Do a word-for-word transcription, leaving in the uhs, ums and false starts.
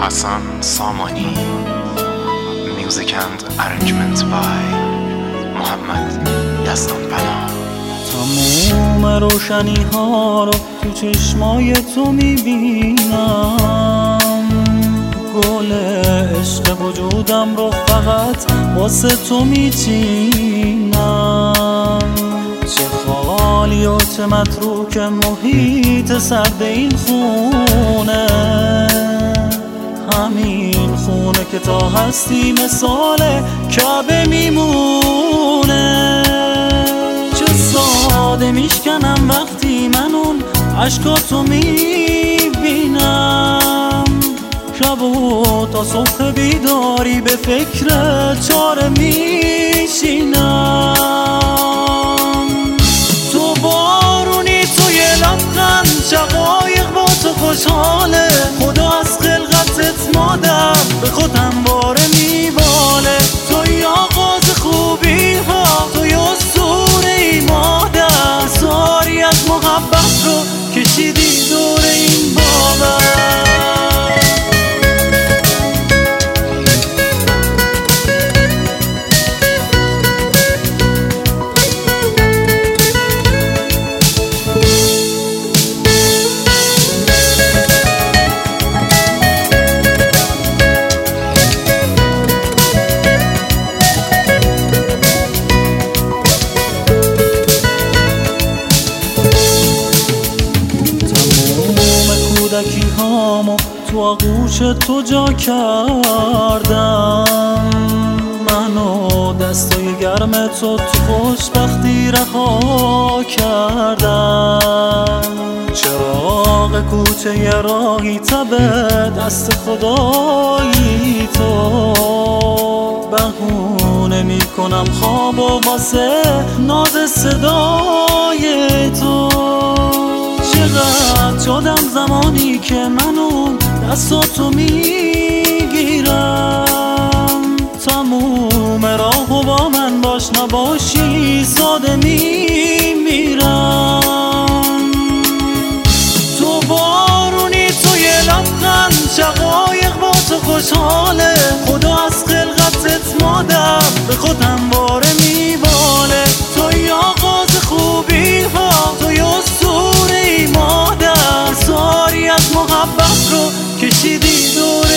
Hassan Samani. Music and arrangement by محمد یزدان پناه. تموم روشنی ها رو تو چشمای تو میبینم، گل عشق وجودم رو فقط واسه تو میچینم. چه خالی و چه متروک محیط سرد این خونه، همین خونه که تا هستی مثال کعبه میمونه. چه ساده میشکنم وقتی من اون عشقاتو میبینم، شب و تا صبح بیداری به فکر چاره میشینم. تو بارونی، تو یه لبخند، شقایق با تو خوشحاله. خدا از خلقتت مادر به خودم باره میباله. توی آغاز خوبی ها، توی اسطوره ای مادر، ساری از محبت رو کشیدی دور این باور. کودکی هامو تو آغوش تو جا کردم، منو دستای گرم تو تو خوشبختی رها کردم. چراغ کوچه ی راهی تب دست خدایی تو، بهونه میکنم خواب و واسه ناز صدای تو. چقدر شدم زمانی که من اون دستاتو میگیرم، تموم راهو با من باش، نباشی ساده میمیرم. تو بارونی، تو یه لبخند، شقایق با تو خوشحاله. خدا از خلقتت مادر به خودم باره میباله. توی آغاز خوبی ها، توی اسطوره ای مادر، ساری از محبت رو کشیدی دور